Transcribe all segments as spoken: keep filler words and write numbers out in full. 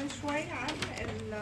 من شوي عن ال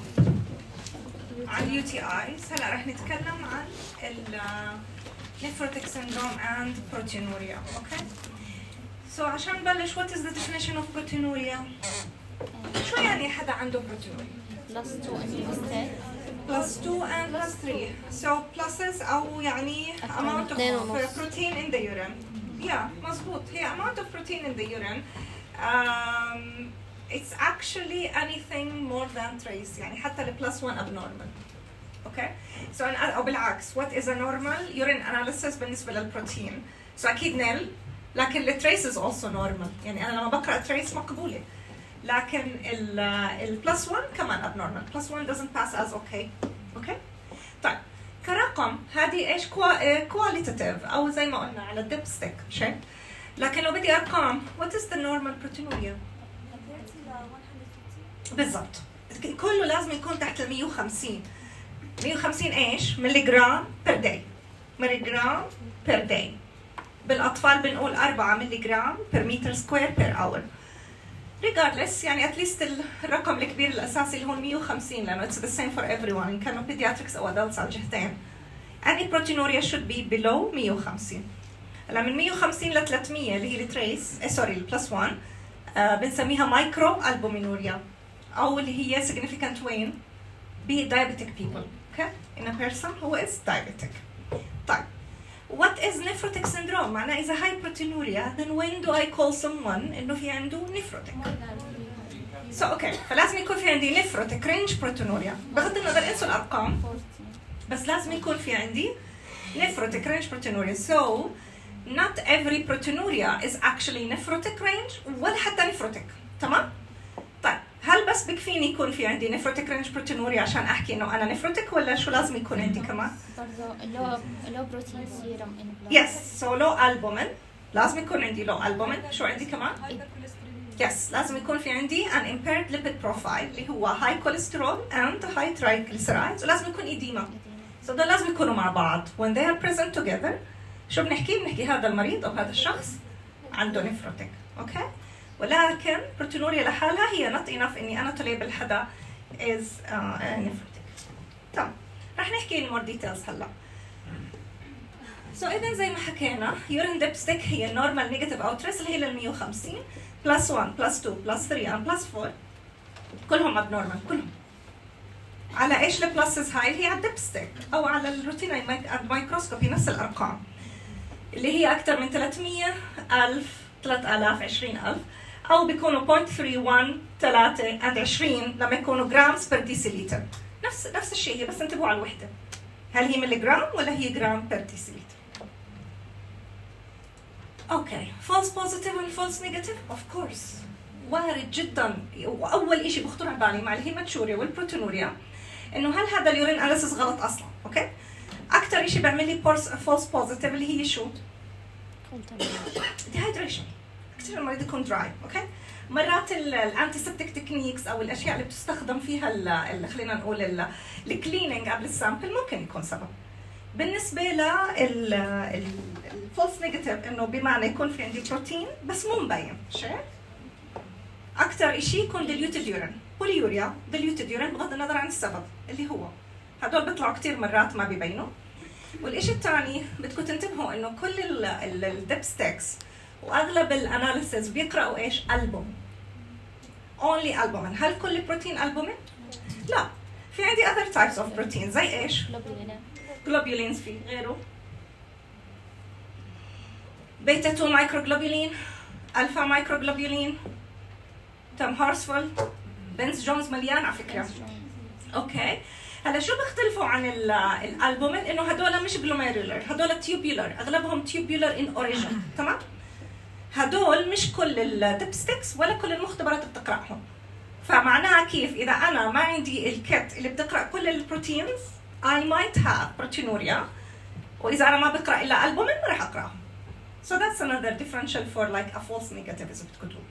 عن اليو تي ايز. هلا رح نتكلم عن ال nephrotic syndrome and proteinuria. اوكي. سو عشان نبلش what is the definition of proteinuria؟ شو يعني حدا عنده proteinuria؟ plus two and plus two and plus three. So pluses أو يعني amount of protein in the urine. Yeah, مظبوط. هي amount of protein in the urine. Um, it's actually anything more than trace. يعني حتى ال plus one abnormal. Okay. So أو بالعكس what is a normal urine analysis بالنسبة للبروتين. So أكيد nil. لكن ال trace is also normal. يعني أنا لما بقرأ trace مقبولة. لكن ال ال plus one كمان abnormal. plus one doesn't pass as okay. Okay. طيب كرقم هذه ايش qualitative او زي ما قلنا على الدبستيك شيء. لكن لو بدي ارقام what is the normal proteinuria؟ بالضبط. كله لازم يكون تحت ال مية وخمسين. مية وخمسين ايش؟ ملي جرام بير داي. ملي جرام بير داي. بالاطفال بنقول أربعة ملي جرام بير متر سكوير بير اور. regardless يعني at least الرقم الكبير الاساسي اللي هو مية وخمسين لانه it's the same for everyone ان كانوا pediatrics او adults على الجهتين. any proteinuria should be below مية وخمسين. هلا من مية وخمسين ل ثلاثمية اللي هي التريس سوري البلس واحد آه بنسميها مايكرو البومينوريا او اللي هي significant when be diabetic people. Okay? in a person who is diabetic. طيب what is nephrotic syndrome؟ معناه إذا هاي proteinuria then when do I call someone إنه في عنده nephrotic؟ so okay فلازم يكون في عندي nephrotic range proteinuria بغض النظر انسوا الأرقام بس لازم يكون في عندي nephrotic range proteinuria. so not every proteinuria is actually nephrotic range ولا حتى nephrotic. تمام؟ طيب هل بس بكفيني يكون في عندي nephrotic range proteinuria عشان احكي انه انا nephrotic ولا شو لازم يكون عندي كمان؟ برضه low protein serum in blood. yes so low albumin لازم يكون عندي low albumin. شو عندي كمان؟ yes لازم يكون في عندي an impaired lipid profile اللي هو high cholesterol and high triglycerides ولازم يكون edema. so دول لازم يكونوا مع بعض. when they are present together شو بنحكي؟ بنحكي هذا المريض او هذا الشخص عنده nephrotic. اوكي okay? ولكن proteinuria لحالها هي not enough اني انا تليبل حدا is uh, nephrotic. طب رح نحكي in more details هلا. so اذا زي ما حكينا urine dipstick هي normal negative او trace اللي هي لل مية وخمسين plus one plus two plus three and plus four كلهم abnormal كلهم. على ايش البلاسز هاي؟ اللي هي على الدبستيك او على الروتين الميكروسكوبي نفس الارقام اللي هي اكثر من ثلاثمية ألف ثلاثة آلاف عشرين ألف أو بيكونوا صفر فاصلة ثلاثة واحد ثلاثة and عشرين لما يكونوا جرامز بير ديسيليتر. نفس نفس الشيء هي بس انتبهوا على الوحدة. هل هي ملي جرام ولا هي جرام بير ديسيليتر؟ اوكي false positive and false negative of course وارد جدا. واول شيء بخطر على بالي مع الهيماتوريا والبروتينوريا انه هل هذا اليورين اناليسيس غلط اصلا؟ اوكي اكثر شيء بيعمل لي false positive اللي هي شو؟ dehydration. كثير المريض يكون دراي. اوكي مرات الانتيسبتيك تكنيكس او الاشياء اللي بتستخدم فيها اللي خلينا نقول الكليننج قبل السامبل ممكن يكون سبب. بالنسبه للفولس نيجاتيف انه بمعنى يكون في عندي بروتين بس مو مبين. شايف؟ اكثر شيء يكون ديليوتد يورين بوليوريا ديليوتد يورين بغض النظر عن السبب اللي هو هدول بيطلعوا كثير مرات ما بيبينوا. والشيء الثاني بدكم تنتبهوا انه كل الدبستكس واغلب الاناليسيز بيقراوا ايش؟ البوم. اونلي البومين. هل كل بروتين البومين؟ لا. في عندي other types of protein زي ايش؟ جلوبولينز. في غيره بيتا اثنين مايكروجلوبولين، الفا مايكروجلوبولين، تم هارسفول، بنز جونز مليان على فكره. اوكي هلا شو بيختلفوا عن الالبومين؟ انه هدول مش جلوميرولر، هدول تيوبولر، اغلبهم تيوبولر ان اوريجين. تمام؟ هدول مش كل الدبستكس ولا كل المختبرات بتقراهم. فمعناها كيف؟ اذا انا ما عندي الكت اللي بتقرا كل البروتينز I might have proteinuria واذا انا ما بقرا الا البومين ما راح اقراهم. So that's another differential for like a false negative اذا بدكم تقولوا.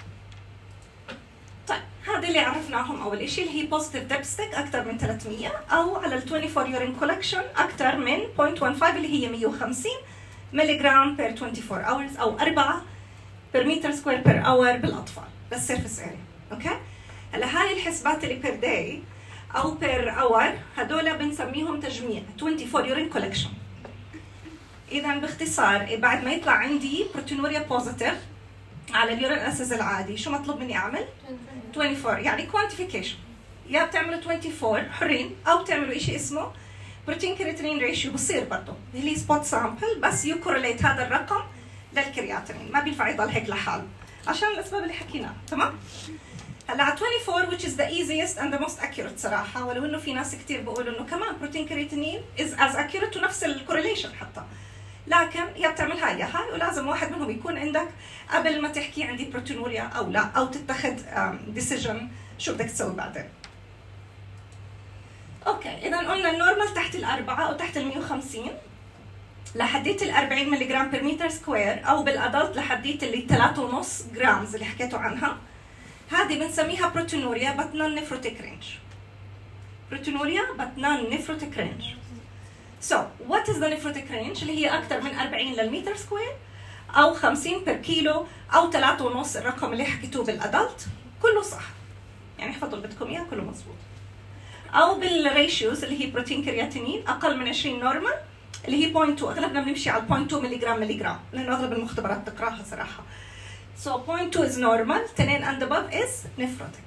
طيب هذا اللي عرفناهم اول شيء اللي هي positive dipstick اكثر من ثلاثمية او على ال أربعة وعشرين urine collection اكثر من صفر فاصلة واحد خمسة اللي هي مية وخمسين ملي جرام بير أربعة وعشرين hours او أربعة بير متر سكوير بير اور بالاطفال بالسيرفيس اريا. اوكي هلا هاي الحسبات اللي بير داي او بير اور هدول بنسميهم تجميع أربعة وعشرين يورين كولكشن. اذا باختصار بعد ما يطلع عندي بروتينوريا بوزيتيف على اليورين اسيز العادي شو مطلوب مني اعمل؟ أربعة وعشرين، يعني كوانتيفيكيشن، يا بتعملوا أربعة وعشرين حرين او بتعملوا شيء اسمه بروتين كرياتينين ريشيو، بصير برضه اللي هي سبوت سامبل، بس يكورليت هذا الرقم للكرياتينين، ما بينفع يضل هيك لحاله عشان الاسباب اللي حكيناها. تمام؟ هلا على أربعة وعشرين which is the easiest and the most accurate صراحه، ولو انه في ناس كثير بيقولوا انه كمان بروتين كرياتينين is as accurate ونفس الكورليشن حتى، لكن يا بتعمل هاي يا هاي، ولازم واحد منهم يكون عندك قبل ما تحكي عندي بروتينوريا او لا، او تتخذ ديسيجن شو بدك تسوي بعدين. اوكي، اذا قلنا النورمال تحت الأربعة او تحت ال مية وخمسين لحديت ال أربعين ملي جرام بير متر سكوير، او بالادلت لحديت اللي ثلاثة ونص جرامز اللي حكيتوا عنها، هذه بنسميها بروتينوريا but non nephrotic range. بروتينوريا but non nephrotic range. So what is the nephrotic range؟ اللي هي اكثر من أربعين للمتر سكوير، او خمسين بير كيلو، او ثلاثة ونص الرقم اللي حكيتوه بالادلت، كله صح. يعني احفظوا اللي بدكم اياه كله مضبوط. او بالريشيوز اللي هي بروتين كرياتينين اقل من عشرين نورمال اللي هي صفر فاصلة اثنين، اغلبنا بنمشي على صفر فاصلة اثنين ملي جرام ملي جرام لانه اغلب المختبرات تقراها صراحه. So صفر فاصلة اثنين is normal، اثنين and above is nephrotic.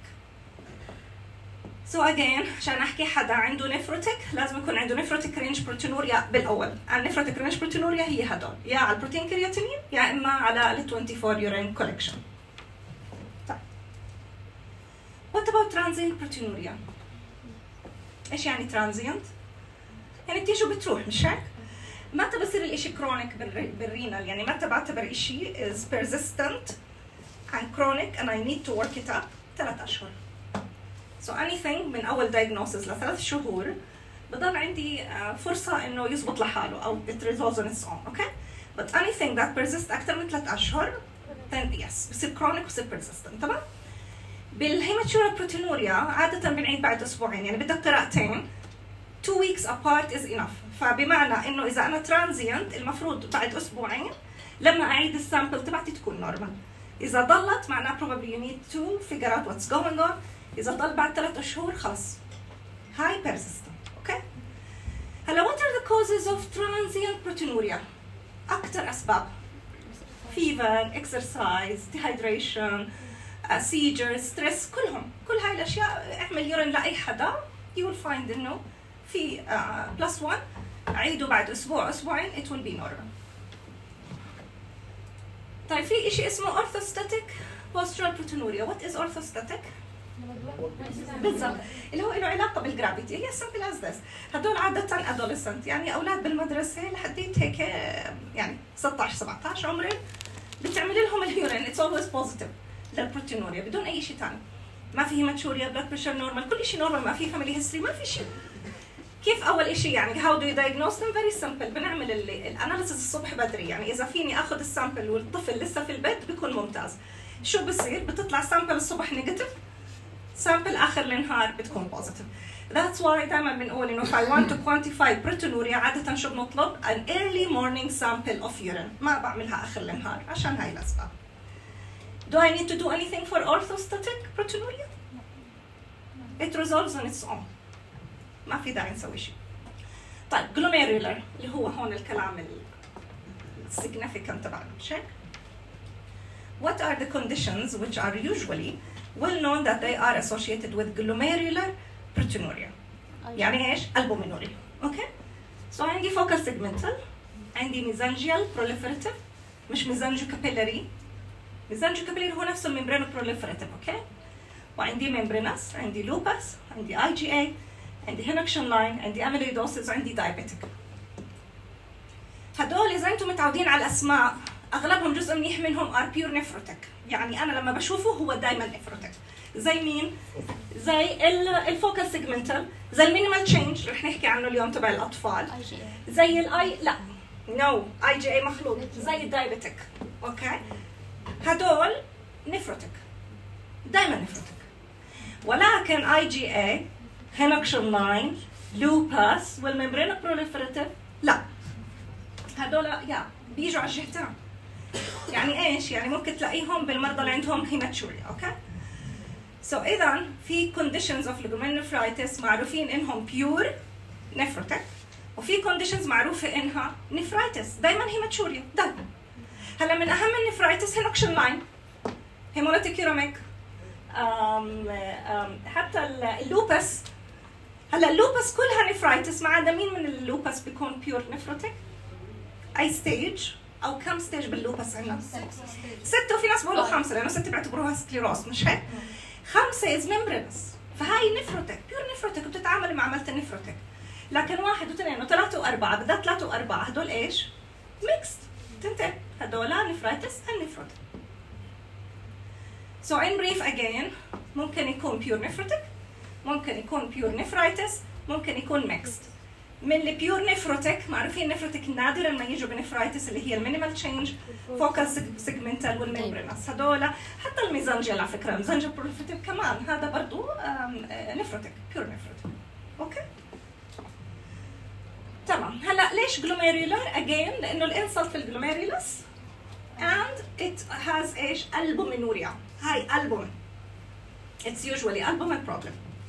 So again عشان احكي حدا عنده nephrotic لازم يكون عنده nephrotic range بروتينوريا بالاول. النيفروتيك range بروتينوريا هي هدول، يا على البروتين كرياتينين يا اما على ال أربعة وعشرين يورين كولكشن. طيب what about transient بروتينوريا؟ ايش يعني transient؟ يعني بتيجي وبتروح، مش هيك؟ متى بصير الاشي كرونيك بالرينال؟ يعني متى بعتبر اشي is persistent and chronic and I need to work it up؟ ثلاث اشهر. So anything من اول diagnosis لثلاث شهور بضل عندي فرصة انه يزبط لحاله او it resolves on its own، okay؟ But anything that persists اكثر من ثلاث اشهر then yes بصير chronic بصير persistent. تمام؟ بالهيماتوريا بروتينوريا عادة بنعيد بعد اسبوعين، يعني بدك قراءتين two weeks apart is enough. فبمعنى انه اذا انا ترانزيانت المفروض بعد اسبوعين لما اعيد السامبل تبعتي تكون نورمال. اذا ضلت معناها probably you need to figure out what's going on. اذا ضل بعد ثلاث شهور خلص هاي persistent. اوكي؟ هلا what are the causes of transient proteinuria؟ اكثر اسباب fever، exercise، dehydration، uh, seizures، stress، كلهم كل هاي الاشياء اعمل يورين لاي حدا you will find انه في بلس واحد عيدوا بعد اسبوع اسبوعين it will be normal. طيب في شيء اسمه orthostatic postural proteinuria. what is orthostatic؟ بالضبط اللي هو له علاقه بالجرافيتي، هي simple as this. هدول عاده adolescent، يعني اولاد بالمدرسه لحديت هيك يعني ستة عشر سبعة عشر عمرهم بتعمل لهم اليورين it's always positive للبروتينوريا بدون اي شيء ثاني. ما في هيماتوريا، بلاد بريشر نورمال، كل شيء نورمال، ما في فاميلي هيستوري، ما في شيء. كيف اول شيء يعني how do you diagnose them؟ very simple. بنعمل الاناليسيس الصبح بدري، يعني اذا فيني اخذ السامبل والطفل لسه في البيت بيكون ممتاز. شو بصير؟ بتطلع سامبل الصبح نيجاتيف، سامبل اخر النهار بتكون بوزيتيف. That's why دائما بنقول انه if I want to quantify proteinuria عاده شو بنطلب؟ an early morning sample of urine، ما بعملها اخر النهار عشان هاي الاسباب. Do I need to do anything for orthostatic proteinuria؟ It resolves on its own. ما في داعي نسوي شيء. طيب glomerular اللي هو هون الكلام ال significant تبعنا، مش هيك؟ What are the conditions which are usually well known that they are associated with glomerular proteinuria؟ يعني ايش؟ البومينوريا. اوكي؟ سو so عندي focal segmental، عندي mesangial proliferative، مش mesangial capillary. mesangial capillary هو نفسه الممبرين proliferative، اوكي؟ وعندي membranous، عندي lupus، عندي I G A، عندي هينكشن لاين، عندي اميلويدوسيس، وعندي دايابيتيك. هدول اذا انتم متعودين على الاسماء اغلبهم جزء منيح منهم ار بيور نيفروتيك، يعني انا لما بشوفه هو دائما نيفروتيك. زي مين؟ زي الفوكال سيجمنتال، زي المينيمال تشينج رح نحكي عنه اليوم تبع الاطفال، زي الاي لا نو اي جي اي مخلوط، زي الدايابيتيك. اوكي؟ هدول نيفروتيك دائما نيفروتيك. ولكن اي جي اي، هينكشن لاين، لوباس والممبرين بروليفريتيف لا، هدول يا بيجوا على الجهتين. يعني ايش؟ يعني ممكن تلاقيهم بالمرضى اللي عندهم هيماتوريا. اوكي؟ سو so اذا في conditions of glomerulonephritis معروفين انهم pure nephrotic، وفي conditions معروفه انها nephritis دائما هيماتوريا دائما. هلا من اهم النفرايتس هي لاين، هيموليتيك يوريميك، حتى اللوبس. هلا اللوبس كلها نفرايتس ما عدا مين من اللوبس بيكون بيور نفروتيك؟ اي ستيج او كم ستيج باللوبس عندنا؟ ستة، وفي ناس بيقولوا خمسة لانه ستة بيعتبروها سكليروس، مش هيك؟ خمسة از ممبرينس، فهاي نفروتيك بيور نفروتيك وبتتعامل مع عملة النفروتيك. لكن واحد واثنين وثلاثة وأربعة، بالذات ثلاثة وأربعة هدول ايش؟ ميكست، تنتين هدول نفرايتس النفروتيك. So in brief again ممكن يكون pure nephrotic، ممكن يكون pure nephritis، ممكن يكون mixed. من ال pure nephrotic معروفين nephrotic نادرا ما يجوا بنفرايتس اللي هي المينيمال تشينج، فوكال سيجمنتال والممبرينس، هدول حتى الميزانجيال على فكره، الميزانجيال بروليفريتيف كمان هذا برضه nephrotic pure nephrotic. اوكي تمام. هلا ليش glomerular again؟ لانه الانسلت في الجلوميريولس and it has ايش؟ albuminuria. هاي albumin. It's usually albumin problem.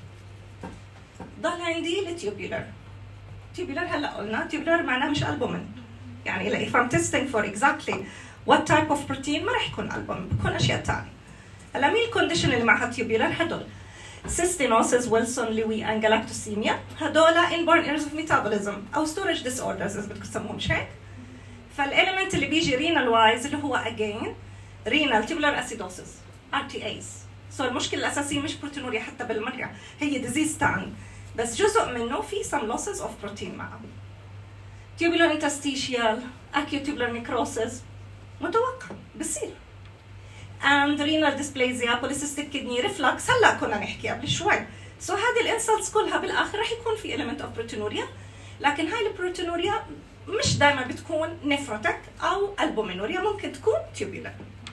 ضل عندي التيوبولار. tubular هلا قلنا tubular معناه مش albumin. يعني if I'm testing for exactly what type of protein ما راح يكون albumin، بيكون اشياء ثانيه. هلا مين الكونديشن اللي معها tubular؟ هدول cystinosis, Wilson, Lewy and galactosemia. هدول inborn errors of metabolism او storage disorders اذا بدكم تسموهم مش هيك؟ فالاليمنت اللي بيجي renal wise اللي هو again renal tubular acidosis R T As. سو so المشكله الاساسيه مش بروتينوريا حتى بالمره، هي ديزيز ثاني بس جزء منه في some losses of protein معه. tubular interstitial acute tubular necrosis متوقع بصير. and renal dysplasia polycystic kidney reflux هلا كنا نحكي قبل شوي. سو so هذه الانسلتس كلها بالاخر رح يكون في element of proteinuria، لكن هاي البروتينوريا مش دائما بتكون نفروتك او البومينوريا، ممكن تكون tubular.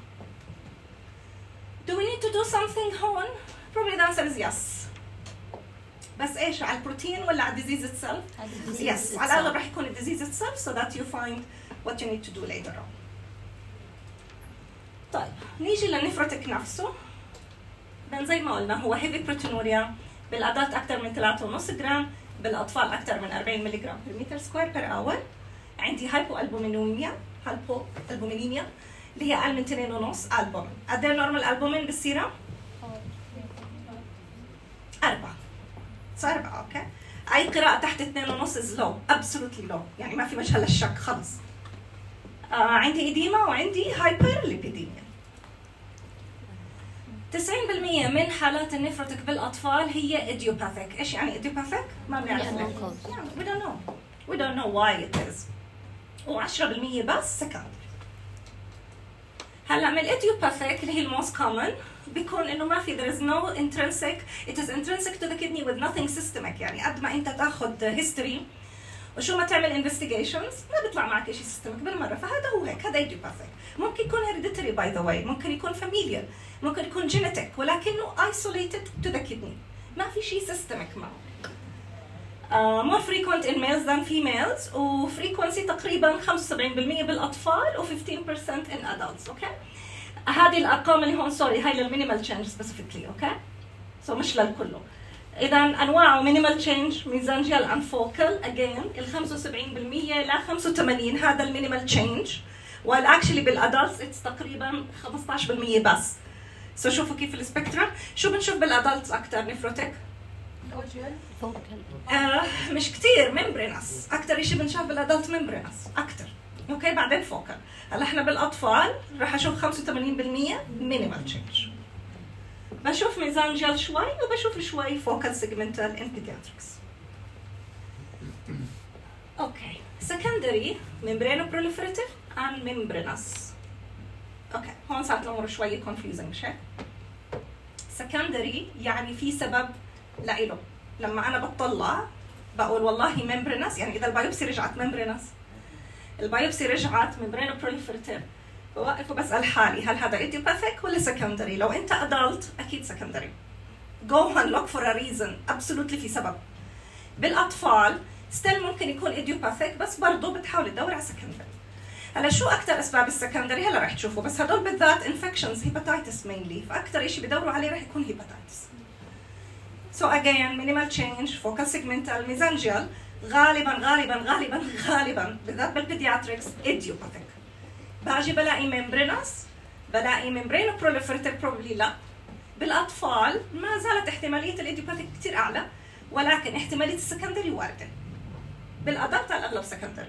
Do we need to do something هون؟ Probably the answer is yes. بس ايش على البروتين ولا على الديزيز itself؟ yes. على الاغلب راح يكون الديزيز itself so that you find what you need to do later on. طيب نيجي للنفروتك نفسه. then زي ما قلنا هو heavy proteinuria، بالادلت اكثر من ثلاثة ونص جرام، بالاطفال اكثر من أربعين ملي جرام per meter square per hour. عندي هايبوالبومينيميا، هايبوالبومينيميا اللي هي اقل من اثنين ونص البومين. قد ايه نورمال البومين بالسيرم؟ أربعة. صار أربعة اوكي. اي قراءة تحت اثنين ونص از لو، ابسولوتلي لو، يعني ما في مجال للشك خلص. آه عندي ايديما وعندي هايبر ليبيديميا. تسعين بالمئة من حالات النفروتك بالاطفال هي ايديوباثيك. ايش يعني ايديوباثيك؟ ما بنعرف ليه. يعني we don't know. We don't know why it is. و10% بس secondary. هلا من الايديوباثيك اللي هي الموست كومن بيكون انه ما في there is no intrinsic it is intrinsic to the kidney with nothing systemic. يعني قد ما انت تاخذ history وشو ما تعمل investigations ما بيطلع معك شيء systemic بالمره، فهذا هو هيك، هذا idiopathic. ممكن يكون hereditary by the way، ممكن يكون familial، ممكن يكون genetic، ولكنه isolated to the kidney، ما في شيء systemic معه. Uh, more frequent in males than females، و frequency تقريبا خمسة وسبعين بالمئة بالاطفال و fifteen percent in adults. اوكي okay? هذه الارقام اللي هون سوري هاي للمينيمال تشينج سبيسيفيكلي. اوكي سو مش للكله. اذا انواعه مينيمال تشينج ميزانجيال اند فوكال اجين ال خمسة وسبعين بالمئة ل خمسة وثمانين هذا المينيمال تشينج، والاكشلي بالادلتس اتس تقريبا خمسة عشر بالمئة بس. سو so شوفوا كيف السبيكترم. شو بنشوف بالادلتس اكثر نفروتك؟ آه مش كثير ممبرينس، اكثر شيء بنشوف بالادلت ممبرينس اكثر. اوكي بعدين فوكال. هلا احنا بالاطفال راح اشوف خمسة وثمانين بالمئة مينيمال تشينج، بشوف ميزانجيال شوي وبشوف شوي فوكال سيجمنتال ان بيدياتريكس. اوكي سكندري ممبرينو بروليفريتيف اند ممبرينس. اوكي هون صارت الامور شوي كونفيوزنج مش هيك؟ سكندري يعني في سبب لإله، لما انا بطلع بقول والله ممبرينس، يعني اذا البايوبسي رجعت ممبرينس، البايوبسي رجعت ممبرينو بروليفريتيف، بوقف وبسال حالي هل هذا ايديوباثيك ولا سكندري؟ لو انت ادلت اكيد سكندري. جو and look for a reason، absolutely في سبب. بالاطفال ستيل ممكن يكون ايديوباثيك بس برضه بتحاول تدور على سكندري. هلا شو اكثر اسباب السكندري؟ هلا رح تشوفوا، بس هدول بالذات انفكشنز هيباتايتس مينلي، فاكثر شيء بدوروا عليه رح يكون هيباتايتس. So again minimal change focal segmental mesangial غالبا غالبا غالبا غالبا بالذات بالبيدياتريكس idiopathic. باجي بلاقي membranous، بلاقي membrano proliferative probably لا. بالاطفال ما زالت احتماليه الايديوباثيك كثير اعلى، ولكن احتماليه السكندري وارده. بالادلت على الاغلب سكندري.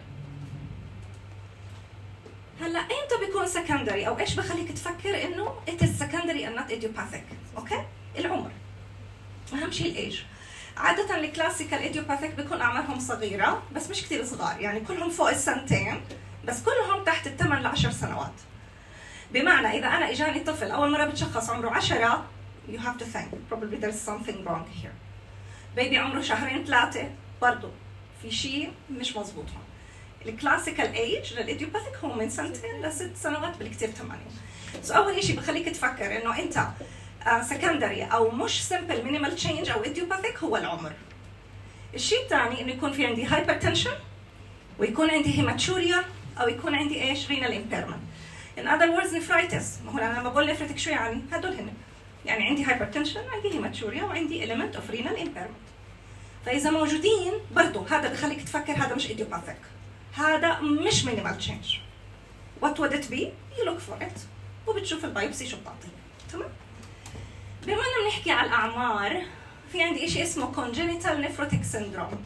هلا امتى بيكون سكندري او ايش بخليك تفكر انه it is secondary and not idiopathic؟ اوكي؟ العمر. اهم شيء الايج. عاده الكلاسيكال ايديوباثيك بيكون اعمارهم صغيره بس مش كثير صغار، يعني كلهم فوق السنتين بس كلهم تحت الثمان لعشر سنوات. بمعنى اذا انا اجاني طفل اول مره بتشخص عمره عشرة you have to think probably there's something wrong here. بيبي عمره شهرين ثلاثه برضه في شيء مش مزبوط هون. الكلاسيكال ايج للايديوباثيك هو من سنتين لست سنوات بالكثير ثمانية. سو اول شيء بخليك تفكر انه انت سكندري uh, او مش سمبل مينيمال تشينج او ايديوباثيك هو العمر. الشيء الثاني انه يكون في عندي هايبرتنشن ويكون عندي هيماتوريا او يكون عندي ايش؟ رينال امبيرمنت. in other words نفرايتس. ما هو انا لما بقول نفرتك شو يعني؟ هدول هن. يعني عندي هايبرتنشن، عندي هيماتوريا، وعندي element of renal impairment. فاذا موجودين برضه هذا بخليك تفكر هذا مش ايديوباثيك. هذا مش مينيمال تشينج. what would it be؟ you look for it وبتشوف البايوبسي شو بتعطيك. تمام؟ بما اننا بنحكي على الاعمار، في عندي شيء اسمه congenital nephrotic syndrome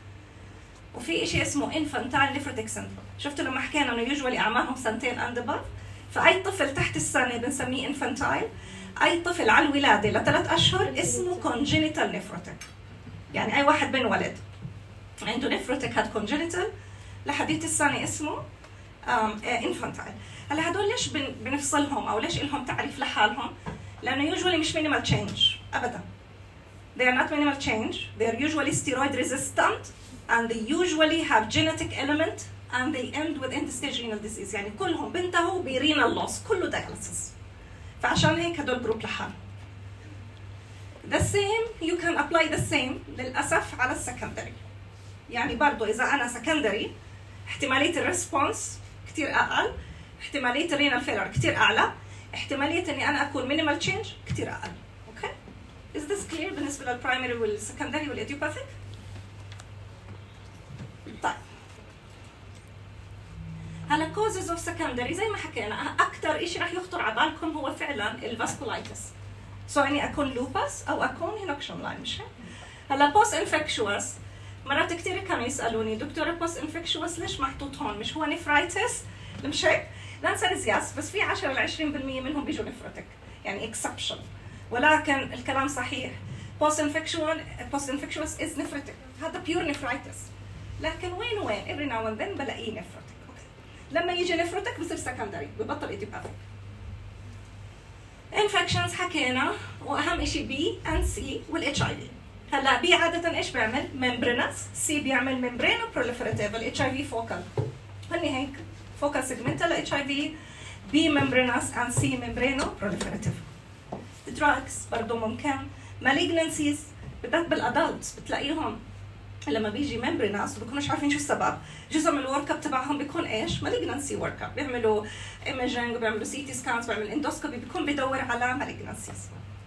وفي شيء اسمه infantile nephrotic syndrome. شفتوا لما حكينا انه يوجوالي اعمارهم سنتين اند above، فاي طفل تحت السنه بنسميه infantile، اي طفل على الولاده لثلاث اشهر اسمه congenital nephrotic. يعني اي واحد بنولد عنده nephrotic هاد congenital لحديت السنه اسمه infantile. هلا هدول ليش بنفصلهم او ليش لهم تعريف لحالهم؟ لانه usually مش minimal change ابدا. They are not minimal change. They are usually steroid resistant and they usually have genetic element and they end with end-stage renal disease. يعني كلهم بينتهوا برينال loss، كله dialysis. فعشان هيك هدول جروب لحالهم. The same you can apply the same للأسف على السكندري. يعني برضو إذا أنا سكندري احتمالية الريسبونس كتير أقل، احتمالية الرينال فيلر كتير أعلى، احتمالية إني أنا أكون minimal change كتير أقل. أوكي؟ Is this clear بالنسبة للبرايمري والسكندري والإيديوباثيك؟ طيب. هلا causes of secondary زي ما حكينا أكثر شيء رح يخطر على بالكم هو فعلا الفاسكولايتس. سو so إني أكون لوباس أو أكون هينوكشن لاين، مش هيك؟ هلا بوست انفكشوس مرات كثير كانوا يسألوني دكتورة بوست انفكشوس ليش محطوط هون؟ مش هو نفرايتس؟ مش هيك؟ الانسر از يس، بس في عشرة ل عشرين بالمية منهم بيجوا نفروتك، يعني اكسبشن. ولكن الكلام صحيح. بوست انفكشوال بوست انفكشوس از نفروتك، هذا بيور نفرايتس. لكن وين وين؟ every now and then بلاقيه نفروتك. لما يجي نفروتك بصير سكندري، ببطل ايديوباثيك. انفكشنز حكينا، واهم شيء بي اند سي والاتش اي في. هلا بي عاده ايش بيعمل؟ ممبرينس، سي بيعمل ممبرينو بروليفراتيف، الاتش اي في فوكال. هني هيك فوكال سيجمنتال اتش اي في، بي ممبرينس اند سي ممبرينو بروليفراتيف. دراجز برضه ممكن، مالجنسيز بالذات بالادلتس بتلاقيهم لما بيجي ممبريناس بيكونوش عارفين شو السبب، جزء من الورك اب تبعهم بيكون ايش؟ مالجنسي ورك اب، بيعملوا ايمجينج وبيعملوا سي تي سكانز وبيعملوا اندوسكوبي، بيكون بدور على مالجنسيز.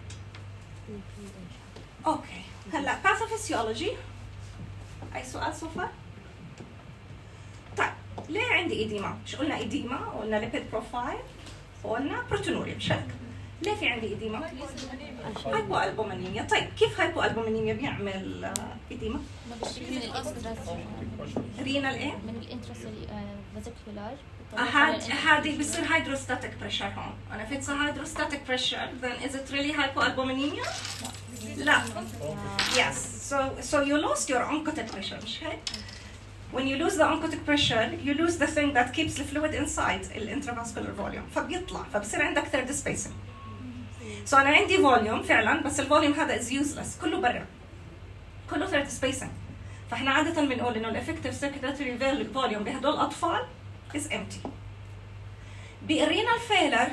اوكي، هلا باثوفيسيولوجي، اي سؤال سو فار؟ طيب ليه عندي ايديما؟ مش قلنا ايديما وقلنا ليبيد بروفايل وقلنا بروتونوريا، مش هيك؟ ليه في عندي ايديما؟ هايبو البومينيميا. طيب كيف هايبو البومينيميا بيعمل ايديما؟ من الانترس رينال ايه؟ من الانترس فاسيكولار. هذه بصير هيدروستاتيك بريشر هون. انا في تصير هيدروستاتيك بريشر then is it really hypoalbuminemia؟ لا. Yes. So so you lost your oncotic pressure، مش هيك؟ When you lose the oncotic pressure, you lose the thing that keeps the fluid inside the intravascular volume، فبيطلع، فبصير عندك third spacing. So أنا عندي volume فعلا، بس الفوليوم هذا is useless، كله برا، كله third spacing. فإحنا عادة بنقول إنه الeffective circulatory volume بهدول الأطفال is empty. بالرينال فيلر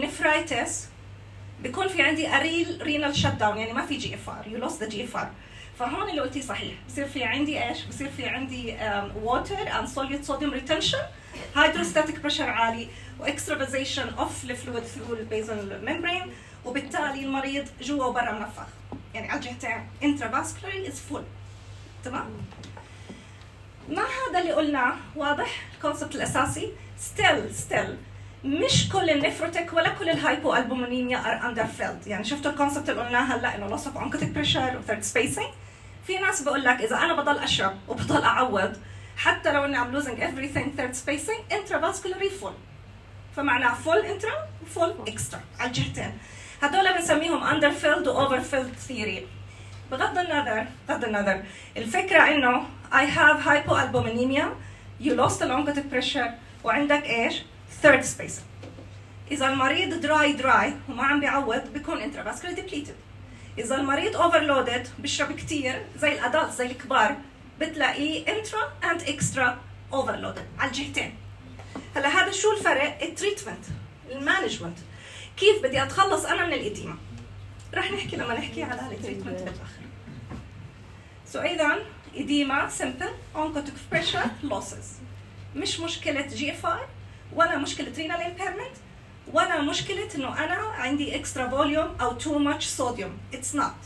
وبالنفرايتس بيكون في عندي a real renal shutdown، يعني ما في جي اف ار، you lost the جي اف ار. فهون اللي قلتيه صحيح، بصير في عندي ايش؟ بصير في عندي water and solute sodium retention، hydrostatic pressure عالي، واكسترافازيشن اوف الفلويد ثرو البيزل ميمبرين، وبالتالي المريض جوا وبرا منفخ، يعني على الجهتين intravascularly is full. تمام؟ مع هذا اللي قلناه واضح الكونسبت الاساسي. ستيل ستيل مش كل النفروتيك ولا كل الهايبو البومينيميا ار اندر فيلد، يعني شفتوا الكونسبت اللي قلناه هلا انه loss of oncotic pressure وثيرد spacing. في ناس بقول لك اذا انا بضل اشرب وبضل اعوض حتى لو اني I'm losing everything third spacing intravascularly full، فمعناه full intra وfull extra على الجهتين. هدول بنسميهم under filled و over filled theory. بغض النظر بغض النظر الفكره انه I have hypoalbuminemia، you lost the oncotic pressure وعندك ايش؟ third spacing. اذا المريض dry dry وما عم بيعوض بيكون intravascular depleted. اذا المريض overloaded بيشرب كثير زي الادلت زي الكبار بتلاقيه intra and extra overloaded على الجهتين. هلا هذا شو الفرق؟ التريتمنت، المانجمنت، كيف بدي اتخلص انا من الاديمه. رح نحكي لما نحكي على التريتمنت بالاخر. سو اذا اديمه simple oncotic pressure losses، مش مشكله جي اف اي ولا مشكله renal impairment ولا مشكله انه انا عندي extra volume او too much sodium. It's not.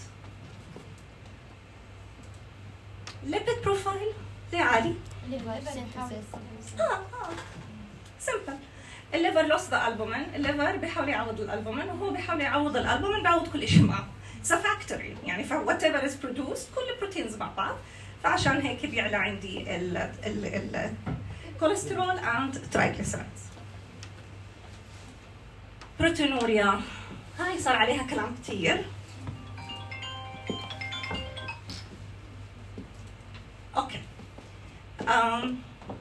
lipid profile ليه عالي؟ اه اه simple. الليفر لوس ذا البومين، الليفر بيحاول يعوض الالبومين وهو بيحاول يعوض الالبومين بيعوض كل شيء معه. It's a factory يعني ف whatever is produced كل البروتينز مع بعض، فعشان هيك بيعلى عندي ال ال الكوليسترول and triglycerides. بروتينوريا هاي صار عليها كلام كثير. اوكي. um,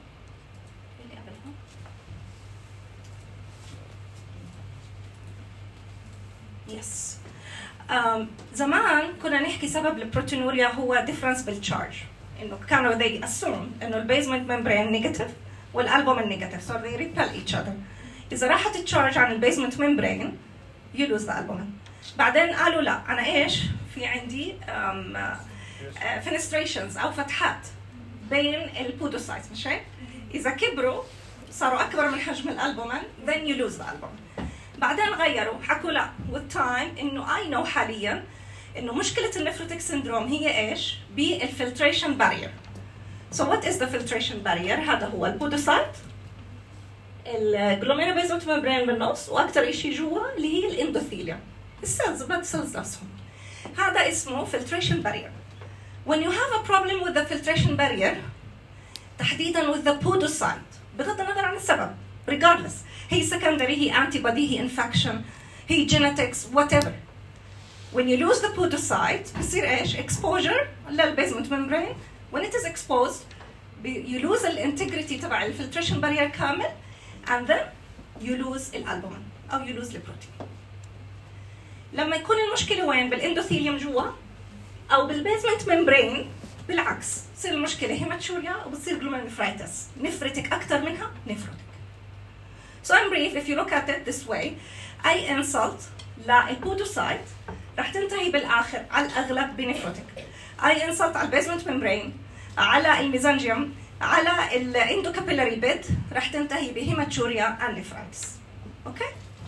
يس yes. um, زمان كنا نحكي سبب البروتينوريا هو difference بالتشارج، انه كانوا they assume انه البيزمنت ممبرين نيجاتيف والالبومين نيجاتيف so they repel each other. اذا راحت التشارج عن البيزمنت ممبرين you lose the البومين. بعدين قالوا لا انا ايش في عندي um, uh, fenestrations او فتحات بين البودوسايتس، مش هيك؟ اذا كبروا صاروا اكبر من حجم الالبومين then you lose the البومين. بعدين غيروا حكوا لا with time انه I know حاليا انه مشكله النفروتيك سيندروم هي ايش؟ بالفلتريشن بارير. So what is the filtration barrier؟ هذا هو البودوسايت، الجلوميرو بيزمنت ممبرين بالنص، واكثر شيء جوا اللي هي الاندوثيليوم، السيلز بلاد سيلز نفسهم. هذا اسمه filtration barrier. When you have a problem with the filtration barrier تحديدا with the podocyte بغض النظر عن السبب regardless هي secondary هي antibody هي infection هي genetics whatever. When you lose the podocyte بصير ايش؟ exposure للبيزمنت membrane. When it is exposed you lose the integrity تبع الفلتريشن barrier كامل and then you lose الالبومين او you lose البروتين. لما يكون المشكله وين؟ بالاندوثيليوم جوا او بالبيزمنت membrane بالعكس تصير المشكله هيماتوريا وبتصير جلوميرونيفرايتس، نفرتك اكثر منها نفروتك. So in brief if you look at it this way أي insult للبودوسايت رح تنتهي بالآخر على الأغلب بنفروتك. أي insult على البيزمنت ممبرين، على الميزانجيوم، على الاندوكابيلاري بيد رح تنتهي بهيماتوريا and nephritis. أوكي؟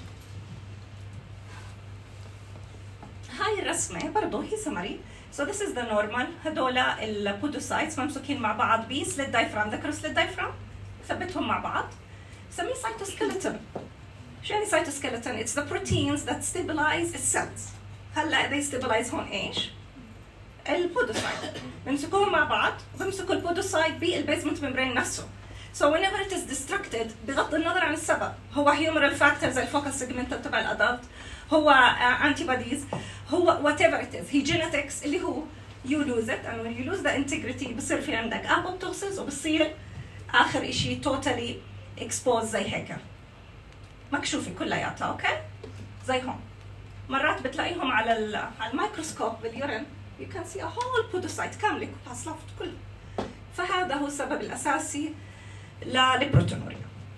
هاي الرسمة برضه هي سمري. So this is the normal. هدول البودوسايتس ممسوكين مع بعض ب slit diaphragm. ذكروا slit diaphragm؟ ثبتهم مع بعض. سميه cytoskeleton. شو يعني cytoskeleton؟ It's the proteins that stabilize the cells. هلا they stabilize هون ايش؟ البودوسايت. بمسكوهم مع بعض وبمسكوا البودوسايت بالبيزمنت ممبرين نفسه. So whenever it is destructed بغض النظر عن السبب، هو humoral factor زي الفوكال سيجمنتال تبع الادلت، هو antibodies، هو whatever it is، هي genetics اللي هو you lose it and when you lose the integrity بصير في عندك apoptosis وبصير آخر إشي totally exposed زي هيك مكشوفة كلياتها. أوكي؟ زي هون. مرات بتلاقيهم على ال على الميكروسكوب باليورين you can see a whole podocyte كاملة كلها صلفت كلها. فهذا هو السبب الأساسي للبروتينوريا.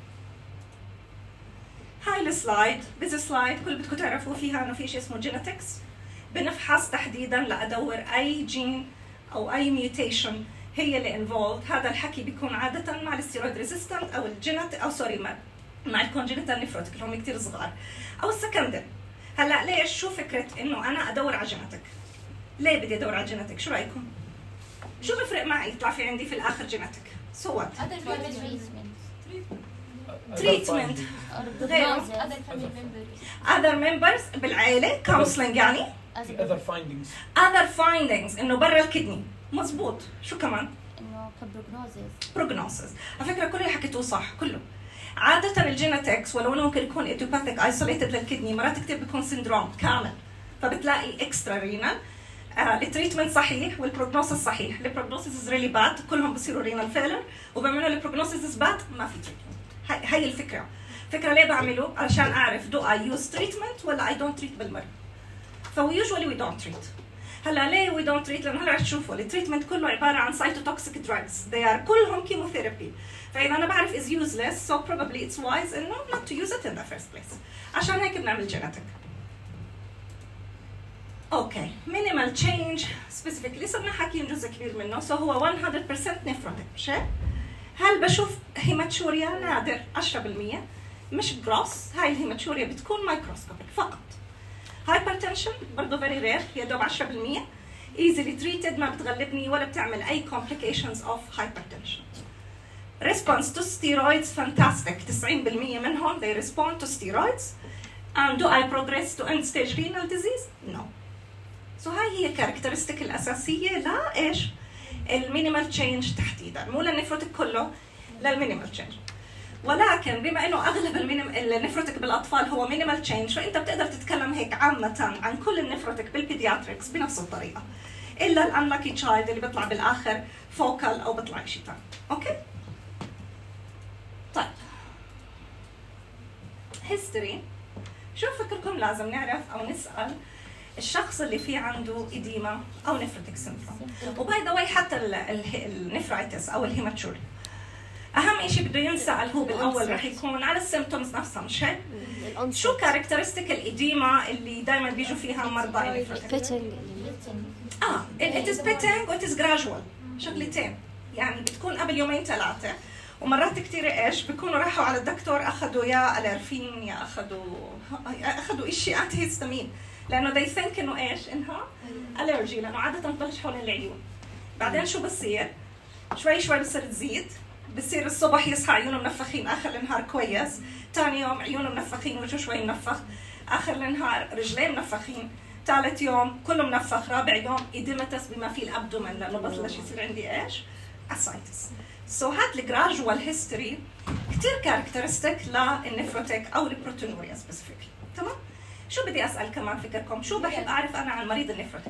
هاي السلايد بيزي سلايد كل بدكم تعرفوا فيها انه في شيء اسمه جينيتكس. بنفحص تحديدا لادور اي جين او اي ميوتيشن هي اللي انفولد. هذا الحكي بيكون عاده مع الستيرويد ريزيستنت او الجينات او سوري مع مع الكونجنتال نيفروتيك اللي هم كثير صغار او السكندري. هلا ليش؟ شو فكره انه انا ادور على جيناتك؟ ليه بدي ادور على جيناتك؟ شو رايكم؟ شو بفرق معي يطلع في عندي في الاخر جيناتك؟ سو وات؟ تريتمنت غيره other members بالعائله كونسلنج يعني other findings other findings انه برا الكدني. مزبوط. شو كمان؟ انه كبروجنوزيس بروجنوسيس. على فكره كل اللي حكيتوه صح كله. عاده الجينيتكس ولو انه ممكن يكون ايديوباثيك ايسوليتد للكدني مرات كثير بيكون سندروم كامل فبتلاقي اكسترا رينال. آه التريتمنت صحيح والبروجنوسيس صحيح. البروجنوسيس از ريلي باد كلهم بصيروا رينال فيلر وبعملوا البروجنوسيس از باد ما في تريتمنت. هي هي الفكره. فكره ليه بعمله؟ علشان اعرف دو اي يوز تريتمنت ولا اي دونت تريت بالمره. فو يوجوالي وي دونت تريت. هلا ليه وي دونت تريت؟ لانه هلا رح تشوفوا التريتمنت كله عباره عن سايتوتوكسيك دراجز. they are كلهم كيموثيرابي. فاذا انا بعرف is useless so probably it's wise انه not to use it in the first place. عشان هيك بنعمل جينيتك. اوكي مينيمال تشينج سبيسيفيكلي صرنا حاكيين جزء كبير منه. سو so هو one hundred percent نيفروتيك مش هيك؟ هل بشوف هيماتشوريا؟ نادر عشرة بالمية مش جروس. هاي الهيماتشوريا بتكون مايكروسكوبيك فقط. هايبرتنشن برضه فيري رير يا دوب عشرة بالمية ايزلي تريتد ما بتغلبني ولا بتعمل اي كومبليكيشنز اوف هايبرتنشن. ريسبونس تو ستيرويدز فانتاستيك تسعين بالمية منهم they respond to steroids. and do I progress to end stage renal disease? no. سو so هاي هي الكاركترستيك الاساسيه لا ايش؟ المينيمال تشينج تحديدا مو للنفروتك كله للمينيمال تشينج. ولكن بما انه اغلب النفروتك بالاطفال هو مينيمال تشينج فانت بتقدر تتكلم هيك عامه عن كل النفروتك بالبيدياتريكس بنفس الطريقه الا الانلاكي تشايلد اللي بيطلع بالاخر فوكال او بيطلع شيء ثاني. اوكي طيب هيستوري. شو فكركم لازم نعرف او نسال الشخص اللي فيه عنده إديمة أو نفروتيك سيندروم؟ وباي ذا واي حتى النفرايتس أو الهيماتشوري أهم شيء بده ينسأل هو بالأول رح يكون على السيمبتومز نفسها مش هيك؟ شو كاركترستيك الإديمة اللي دائما بيجوا فيها مرضى النفروتيك؟ آه it is pitting و it is gradual شغلتين يعني بتكون قبل يومين ثلاثة ومرات كثير ايش بيكونوا راحوا على الدكتور اخذوا يا الارفين يا اخذوا اخذوا شيء انتي هيستامين لانه they think انه ايش انها الرجي لانه عاده بتبلش حول العيون. بعدين شو بصير؟ شوي شوي بصير تزيد بصير الصبح يصحى عيونه منفخين اخر النهار كويس، ثاني يوم عيونه منفخين وجهه شوي منفخ، اخر النهار رجليه منفخين، ثالث يوم كله منفخ، رابع يوم إديمتس بما فيه الابدومن لانه بطلش يصير عندي ايش؟ اسايتس. سو so هاد الجراجوال هيستوري كثير كاركترستيك للنفروتيك او البروتونوريا سبيسيفيكلي. تمام؟ شو بدي اسال كمان فكركم؟ شو بحب اعرف انا عن مريض النفروتيك؟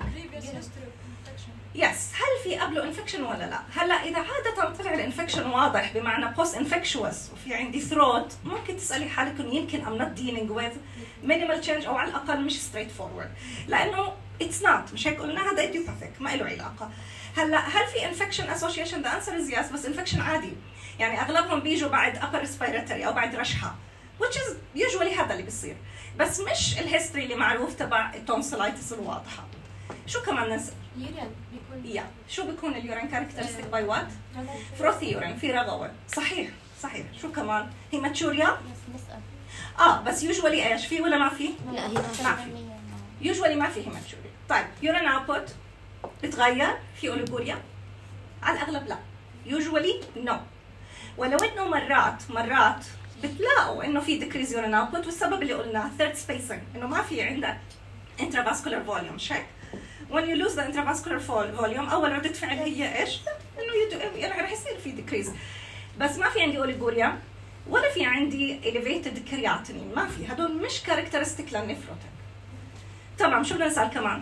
يس، هل في قبله انفكشن ولا لا؟ هلا اذا عاده طلع الانفكشن واضح بمعنى بوست انفكشوس وفي عندي ثروت ممكن تسالي حالك انه يمكن ام نوت ديلينج وذ مينيمال تشينج او على الاقل مش ستريت فورورد لانه اتس نوت مش هيك قلنا هذا ايديوباثيك ما له علاقه. هلا هل في انفكشن اسوشيشن؟ ذا انسر از يس بس انفكشن عادي يعني اغلبهم بيجوا بعد upper respiratory او بعد رشحه which is usually هذا اللي بيصير بس مش الهيستوري اللي معروف تبع التونسلايتس الواضحه. شو كمان نسال؟ اليورين بيكون يا شو بيكون اليورين كاركترستيك باي وات؟ فروثي يورين في رغوه. صحيح صحيح. شو كمان؟ هيماتشوريا؟ بس نسأل اه بس يوجوالي ايش في ولا ما في؟ لا هي ما في يوجوالي ما في هيماتشوريا. طيب يورين اوتبوت بتغير في اوليجوريا؟ على الاغلب لا يوجوالي نو no. ولو انه مرات مرات بتلاقوا انه في ديكريز يورين اوتبوت والسبب اللي قلناه ثيرد سبيسنج انه ما في عندك intravascular volume شيك. when you lose the intravascular volume اول ردة فعل هي ايش؟ انه يعني رح يصير في ديكريز بس ما في عندي اوليجوريا ولا في عندي elevated creatinine ما في. هدول مش كاركترستيك للنفروتيك. تمام. شو بدنا نسال كمان؟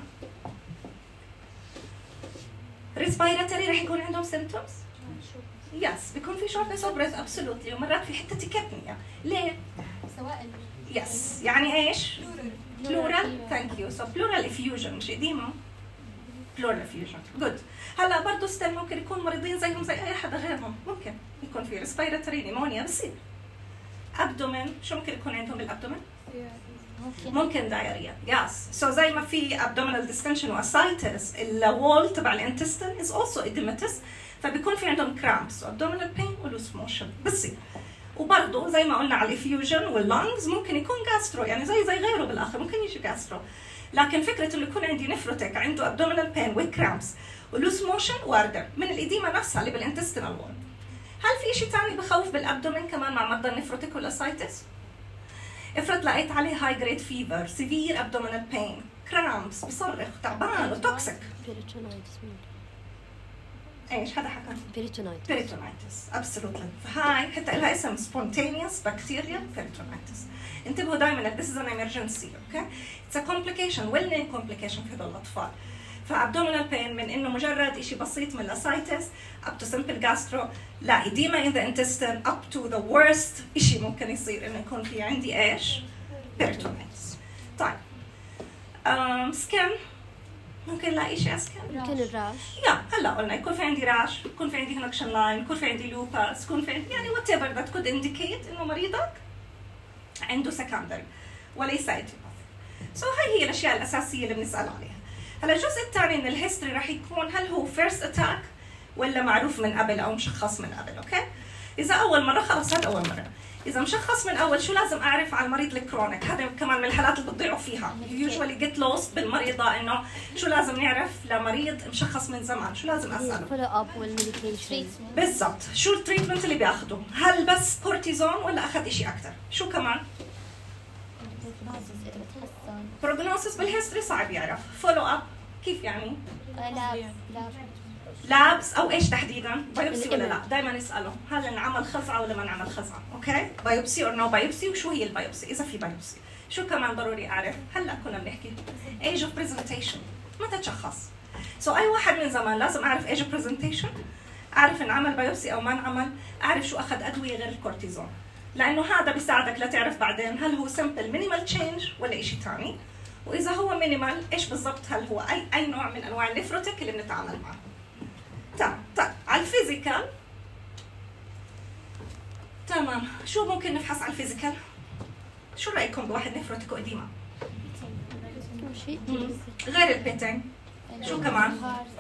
respiratory رح يكون عندهم symptoms؟ يس بيكون في shortness of breath absolutely ومرات في حتة تكتنية. ليه؟ سواء يس يعني ايش؟ pleural thank you so pleural effusion مش إديمة pleural effusion good. هلا برضه ستيل ممكن يكون مريضين زيهم زي اي حدا غيرهم ممكن يكون في respiratory pneumonia بصير. abdomen شو ممكن يكون عندهم بالابدومن؟ ممكن دايريا يس سو زي ما في abdominal distension واسايتس الوول تبع الانتستين is also edematous فبيكون في عندهم cramps abdominal pain و loose motion بتصير وبرضه زي ما قلنا على الافيوجن واللانجز ممكن يكون جاسترو يعني زي زي غيره بالاخر ممكن يجي جاسترو لكن فكره انه يكون عندي نفروتك عنده abdominal pain وكرامبس ولوس موشن وارده من الاديمه نفسها اللي بالانتستينال وول. هل في شيء ثاني بخوف بالابدومين كمان مع مرضى النفروتيك والاسايتس؟ افرض لقيت عليه هاي جريد فيفر سيفير ابدومينال بين كرامبس بصرخ تعبان وتوكسيك ايش هذا حكى؟ بيريتونايتس بيريتونايتس ابسولوتلي فهاي حتى لها اسم سبونتينيوس بكتيريال بيريتونايتس انتبهوا دائما this is an emergency اوكي it's a complication well named complication في هذول الاطفال فابدومينال بين من انه مجرد شيء بسيط من الاسايتس up to simple gastro لا edema in the intestine up to the worst شيء ممكن يصير انه يكون في عندي ايش؟ بيريتونايتس. طيب um, skin ممكن نلاقي شيء سكن ممكن الراش يا هلا قلنا يكون في عندي راش يكون في عندي هنكشن لاين يكون في عندي لوباس يكون في عندي يعني وات ايفر ذات كود انديكيت انه مريضك عنده سكندري وليس ايديوباثيك. سو هاي هي الاشياء الاساسيه اللي بنسال عليها. هلا الجزء الثاني من الهيستوري راح يكون هل هو فيرست اتاك ولا معروف من قبل او مشخص من قبل اوكي؟ اذا اول مره خلص هذا اول مره. إذا مشخص من أول شو لازم أعرف على المريض الكرونيك؟ هذا كمان من الحالات اللي بتضيعوا فيها. usually get lost بالمريضة إنه شو لازم نعرف لمريض مشخص من زمان، شو لازم أسأله؟ فولو اب والميديكيشن بالضبط، شو التريتمنت اللي بياخده؟ هل بس كورتيزون ولا أخذ إشي أكثر؟ شو كمان؟ بروجنوسيس بالهيستوري صعب يعرف، فولو اب كيف يعني؟ لابس او ايش تحديدا؟ بايوبسي ولا لا؟ دائما يسالوا هل انعمل خزعه ولا ما انعمل خزعه؟ اوكي؟ بايوبسي اور نو بايوبسي وشو هي البايوبسي؟ اذا في بايوبسي، شو كمان ضروري اعرف؟ هلا كنا بنحكي ايج اوف برزنتيشن، متى تشخص؟ سو so, اي واحد من زمان لازم اعرف ايج اوف برزنتيشن، اعرف انعمل بايوبسي او ما انعمل، اعرف شو اخذ ادويه غير الكورتيزون، لانه هذا بيساعدك لتعرف بعدين هل هو سمبل مينيمال تشينج ولا شيء ثاني، واذا هو مينيمال ايش بالضبط هل هو اي اي نوع من انواع النفروتك اللي بنتعامل معه. تمام طيب على الفيزيكال تمام شو ممكن نفحص على الفيزيكال؟ شو رايكم بواحد نفروتيك وإديمة؟ غير البيتنج شو كمان؟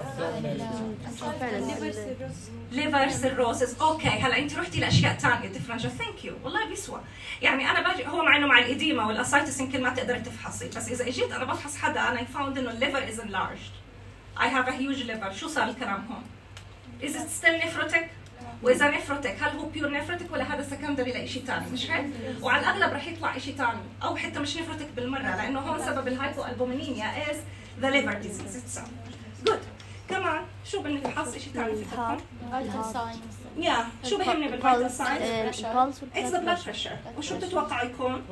ليفر سيروسيس. اوكي هلا انت رحتي لاشياء ثانيه ديفرنشال ثانك يو والله بيسوى يعني انا باجي هو مع انه مع الإديمة والاسايتس يمكن ما تقدري تفحصي بس اذا اجيت انا بفحص حدا انا I found انه الليفر is enlarged I have a huge liver شو صار الكلام هون؟ Is it still nephrotic؟ وإذا nephrotic هل هو pure nephrotic ولا هذا secondary لشيء ثاني مش هيك؟ وعلى الأغلب رح يطلع شيء ثاني أو حتى مش nephrotic بالمرة لأنه هون سبب الهايبوألبومينيميا is the liver disease itself. Good. كمان شو بنفحص شيء ثاني فيكم؟ يا شو بهمني بالفيتال ساينز؟ It's the blood pressure. وشو بتتوقعوا يكون؟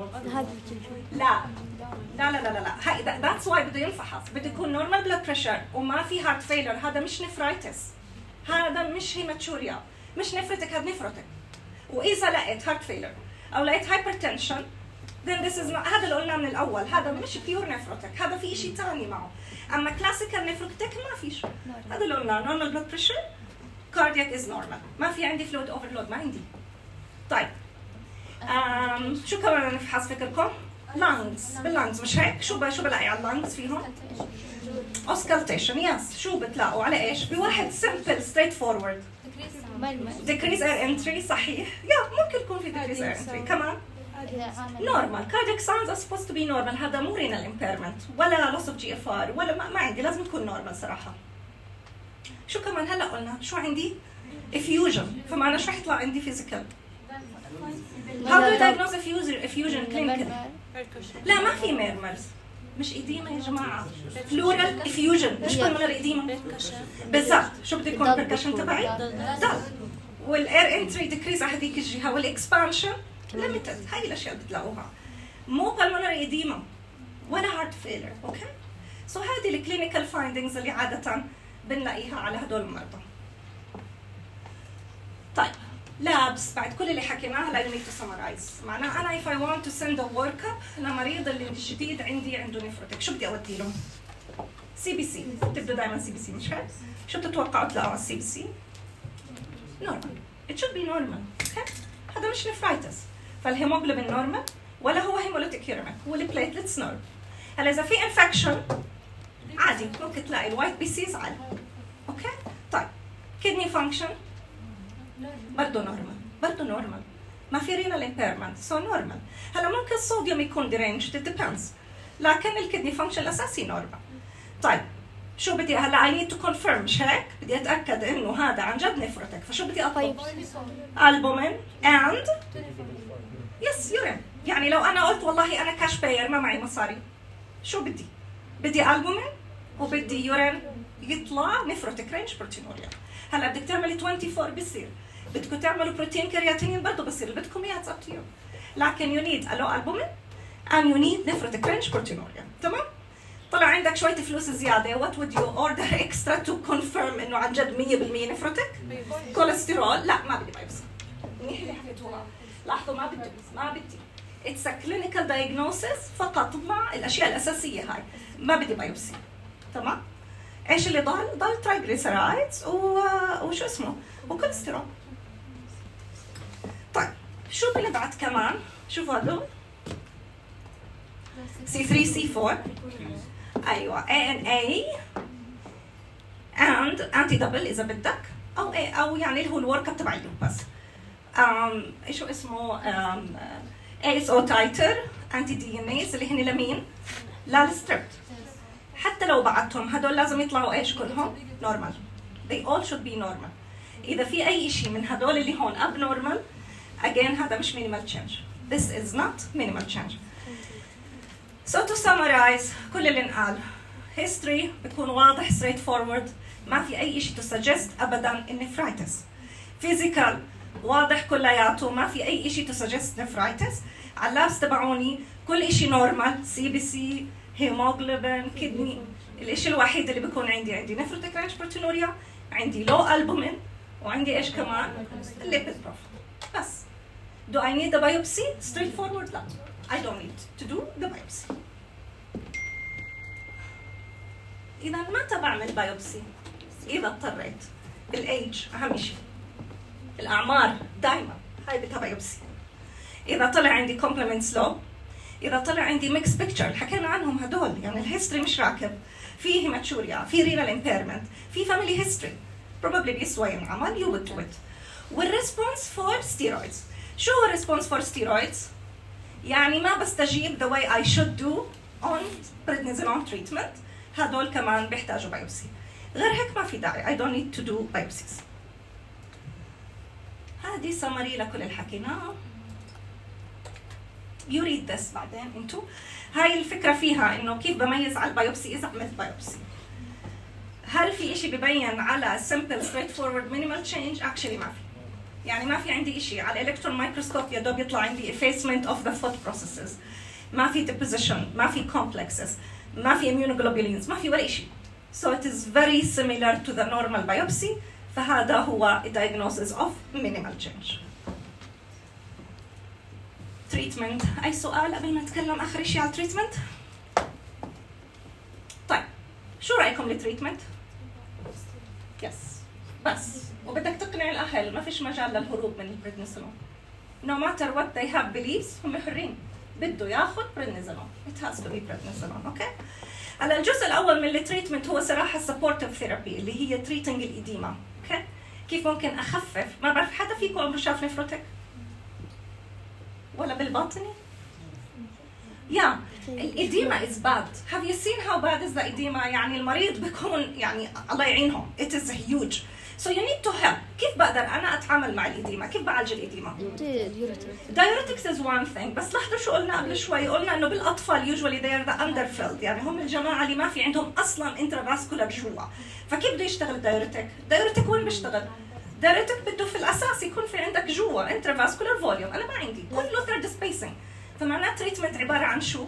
لا لا لا لا لا هاي ذاتس واي بده ينفحص بده يكون نورمال بلاد بريشر وما في هارت فيلر هذا مش نفرايتس هذا مش هيماتوريا مش نفرتك هذا نفرتك واذا لقيت هارت فيلر او لقيت هايبرتنشن then this is not هذا اللي قلنا من الاول هذا مش بيور نفرتك هذا في شيء ثاني معه اما كلاسيكال نفرتك ما فيش هذا اللي قلنا نورمال بلاد بريشر كاردياك از نورمال ما في عندي فلويد اوفرلود ما عندي. طيب um, شو كمان نفحص فكركم؟ لانجز باللانجز مش هيك؟ شو ب... شو بلاقي على اللانجز فيهم؟ اوسكالتيشن يس شو بتلاقوا على ايش؟ بواحد سمبل ستريت فورورد decrease air entry صحيح يا ممكن يكون في decrease air entry كمان نورمال cardiac sounds are supposed to be normal هذا مو renal impairment ولا loss of جي إف آر ولا ما, ما عندي لازم يكون نورمال صراحة. شو كمان هلا قلنا شو عندي؟ effusion فمعنى شو رح يطلع عندي physical How do you diagnose effusion, effusion clinically? لا ما في ميرمرز مش إديمة يا جماعة pleural effusion مش pulmonary إديمة بالضبط شو بده يكون percussion تبعي؟ ضغط والاير انتري ديكريز على هذيك الجهة والاكسبانشن ليميتد هاي الأشياء اللي بتلاقوها مو pulmonary إديمة ولا heart failure اوكي؟ سو so هذه الكلينيكال فايندينجز اللي عادة بنلاقيها على هدول المرضى. طيب لابس بعد كل اللي حكيناه هلا نيد تو سمرايز معناه انا if I want to send a work up لمريض اللي الجديد عندي عنده نفروتك شو بدي اودي له؟ سي بي سي بتبدوا دائما سي بي سي مش هيك؟ شو بتتوقعوا تلاقوا على السي بي سي؟ نورمال it should be normal اوكي؟ هذا مش نفرايتس فالهيموجلوبين نورمال ولا هو هيموليتيك يوريميك، هو البليتلتس نورمال. هلا اذا في انفكشن عادي ممكن تلاقي الوايت بي سيز عالي. اوكي؟ طيب كدني فانكشن برضه نورمال، برضه نورمال، ما في رينال امبيرمنت، سو نورمال. هلا ممكن الصوديوم يكون ديرينج، ديبيندز، لكن الكدني فانكشن الاساسي نورمال. طيب شو بدي هلا اي نيد تو كونفيرم، مش هيك؟ بدي اتاكد انه هذا عن جد نفرتك، فشو بدي اطلب؟ البومين اند يس يورين. يعني لو انا قلت والله انا كاش باير ما معي مصاري، شو بدي؟ بدي البومين وبدي يورين يطلع نفروتك رينج بروتينوريا. هلا بدك تعملي أربعة وعشرين بصير، بدكم تعملوا بروتين كرياتينين برضه بصير، اللي بدكم اياه اب تو يو. لكن يو نيد الو البومين and you need نفروتك رينج بروتينوريا. تمام؟ طلع عندك شويه فلوس زياده، what would you order extra to confirm انه عن جد مية بالمية نفرتك؟ كوليسترول؟ لا ما بدي بايوبسي. منيح اللي حكيتوها. لاحظوا ما بدي ما بدي. It's a clinical diagnosis فقط، مع الاشياء الاساسيه هاي، ما بدي بايوبسي. تمام؟ ايش اللي ضل؟ ضل ترايجليسرايدز و... وشو اسمه؟ وكوليسترول. طيب شو بنبعت كمان؟ شوفوا هذول سي ثري سي فور، ايوه إيه إن إيه and انتي دبل اذا بدك، او إيه او يعني اللي هو الورك اب تبع اليوم بس. امم ايش اسمه؟ امم إيه إس أو تايتر، انتي دي ان ايز اللي هن لمين؟ للستريبت. حتى لو بعتهم هدول لازم يطلعوا ايش كلهم؟ نورمال. they all should be normal. اذا في اي شيء من هدول اللي هون abnormal again هذا مش minimal change. this is not minimal change. So to summarize كل اللي انقال، history بيكون واضح straight forward، ما في أي شيء to suggest أبداً nephritis. physical واضح كلياته، ما في أي شيء to suggest nephritis. على اللابس تبعوني كل شيء normal، سي بي سي، هيموغلوبين، كدني. الشيء الوحيد اللي بيكون عندي عندي nephrotic range proteinuria، عندي low albumin، وعندي إيش كمان؟ lipid profile. بس. Do I need a biopsy? Straight forward لا. I don't need to do the biopsy. إذا متى بعمل بايوبسي؟ إذا اضطريت. الأيج أهم شيء. الأعمار دائما هاي بدها بايوبسي. إذا طلع عندي complement low، إذا طلع عندي mixed picture اللي حكينا عنهم هدول، يعني الهيستوري مش راكب، في هيماتوريا، في renal impairment، في family history، probably بيسوى ينعمل you would do it. والresponse for steroids. شو هو response for steroids؟ يعني ما بستجيب the way I should do on prednisolone treatment، هدول كمان بيحتاجوا بايوبسي. غير هيك ما في داعي. I don't need to do biopsies. هذه summary لكل اللي حكيناه. You read this بعدين انتو. هاي الفكرة فيها انه كيف بميز على البايوبسي اذا عملت بايوبسي. هل في اشي ببين على simple straightforward minimal change؟ actually ما في. يعني ما في عندي شيء على الالكترون مايكروسكوب يا دوب يطلع عندي effacement of the foot processes، ما في deposition، ما في complexes، ما في immunoglobulins، ما في ولا شيء. So it is very similar to the normal biopsy. فهذا هو diagnosis of minimal change. treatment. أي سؤال قبل ما نتكلم آخر شيء على treatment؟ طيب شو رأيكم للتريتمنت؟ يس بس وبدك تقنع الأهل، ما فيش مجال للهروب من البريدنيسولون. No matter what they have beliefs هم حرين، بده ياخذ بريدنيسولون. It has to be prednisolone. أوكي؟ هلا الجزء الأول من التريتمنت هو صراحة supportive therapy اللي هي treating الإديمة. أوكي؟ كيف ممكن أخفف؟ ما بعرف حدا فيكم عمره شاف نفروتك؟ ولا بالباطني؟ Yeah, الإديمة is bad. Have you seen how bad is the edema؟ يعني المريض بيكون يعني الله يعينهم. It is huge. So you need to help. كيف بقدر أنا أتعامل مع الإديمة؟ كيف بعالج الإديمة؟ Diuretics is one thing. بس لاحظوا شو قلنا قبل شوي، قلنا إنه بالأطفال usually they are the underfilled، يعني هم الجماعة اللي ما في عندهم أصلاً intravascular جوا. فكيف بده يشتغل الدايوريتك؟ الدايوريتك وين بيشتغل؟ الدايوريتك بده في الأساس يكون في عندك جوا intravascular volume. أنا ما عندي، كله third spacing. فمعناه تريتمنت عباره عن شو؟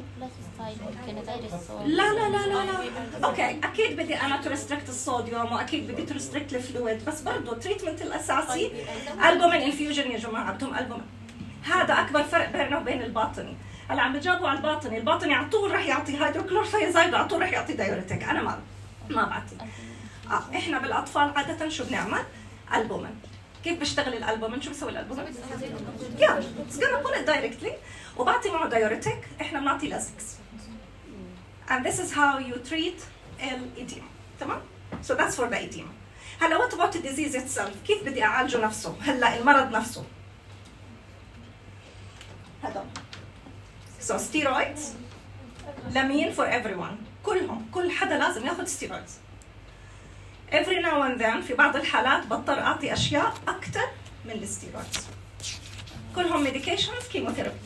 لا لا لا لا لا اوكي اكيد بدي انا ترستريكت الصوديوم واكيد بدي ترستريكت الفلويد، بس برضه التريتمنت الاساسي البومين انفيوجن يا جماعه، بدهم البومين. هذا اكبر فرق بينه وبين الباطني. هلا عم بجاوبوا على الباطني، الباطني على طول رح يعطي هيدروكلورثيازايد وعلى طول رح يعطي دايوريتك، انا ما ما بعطي. اه احنا بالاطفال عاده شو بنعمل؟ البومين. كيف بيشتغل الالبومين؟ شو بيسوي الالبومين؟ يا اتس gonna pull it directly. وبعطي معه دايوريتك، احنا بنعطي لازكس. and this is how you treat الإديمة. تمام؟ so that's for the edema. هلا what about the disease itself؟ كيف بدي اعالجه نفسه؟ هلا المرض نفسه هذا so steroids لمين for everyone، كلهم، كل حدا لازم ياخذ steroids. every now and then في بعض الحالات بضطر اعطي اشياء اكثر من الستيرويدز. كلهم medications chemotherapy.